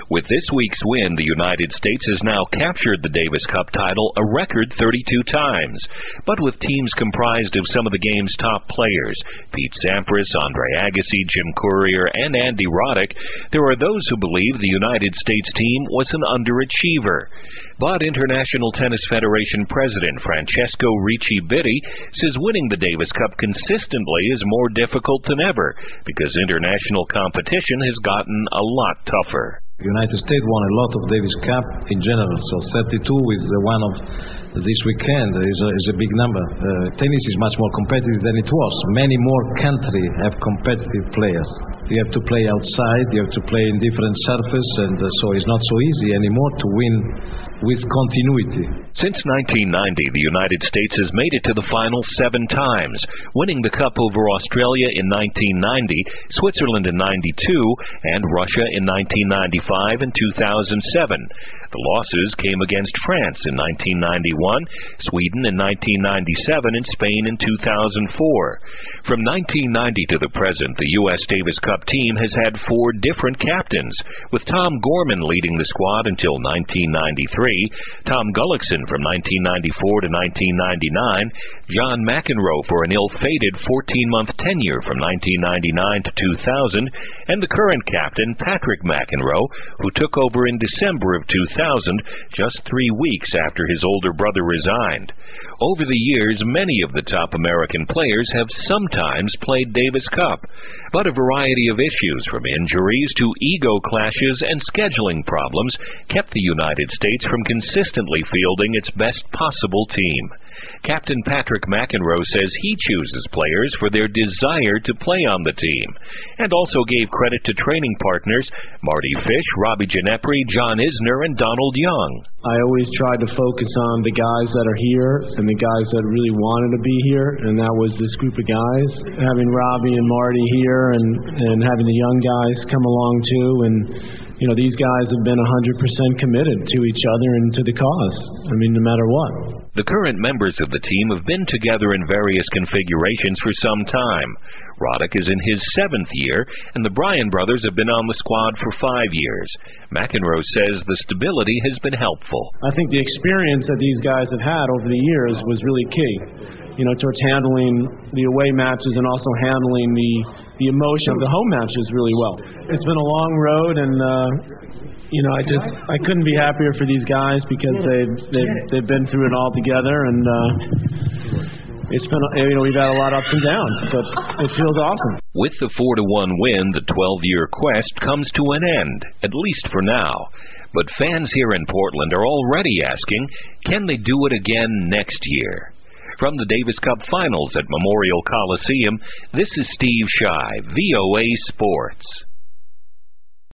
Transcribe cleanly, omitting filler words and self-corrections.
With this week's win, the United States has now captured the Davis Cup title a record 32 times. But with teams comprised of some of the game's top players, Pete Sampras, Andre Agassi, Jim Courier, and Andy Roddick, there are those who believe the United States team was an underachiever. But International Tennis Federation President Francesco Ricci Bitti says winning the Davis Cup consistently is more difficult than ever because international competition has gotten a lot tougher. The United States won a lot of Davis Cup in general, so 32 is the one of this weekend is a big number. Tennis is much more competitive than it was. Many more countries have competitive players. You have to play outside, you have to play in different surfaces, and so it's not so easy anymore to win with continuity. Since 1990, the United States has made it to the final 7 times, winning the Cup over Australia in 1990, Switzerland in 92, and Russia in 1995 and 2007. The losses came against France in 1991, Sweden in 1997, and Spain in 2004. From 1990 to the present, the U.S. Davis Cup team has had 4 different captains, with Tom Gorman leading the squad until 1993, Tom Gullickson from 1994 to 1999, John McEnroe for an ill-fated 14-month tenure from 1999 to 2000, and the current captain, Patrick McEnroe, who took over in December of 2000, just 3 weeks after his older brother resigned. Over the years, many of the top American players have sometimes played Davis Cup, but a variety of issues, from injuries to ego clashes and scheduling problems, kept the United States from consistently fielding its best possible team. Captain Patrick McEnroe says he chooses players for their desire to play on the team, and also gave credit to training partners Marty Fish, Robbie Ginepri, John Isner, and Donald Young. I always tried to focus on the guys that are here and the guys that really wanted to be here, and that was this group of guys. Having Robbie and Marty here and having the young guys come along too, and these guys have been 100% committed to each other and to the cause. I mean, no matter what. The current members of the team have been together in various configurations for some time. Roddick is in his 7th year, and the Bryan brothers have been on the squad for 5 years. McEnroe says the stability has been helpful. I think the experience that these guys have had over the years was really key, towards handling the away matches and also handling the emotion of the home matches really well. It's been a long road, and I couldn't be happier for these guys because they've been through it all together, and it's been we've had a lot of ups and downs, but it feels awesome. With the 4-1 win, the 12-year quest comes to an end, at least for now. But fans here in Portland are already asking, can they do it again next year? From the Davis Cup Finals at Memorial Coliseum, this is Steve Shy, VOA Sports.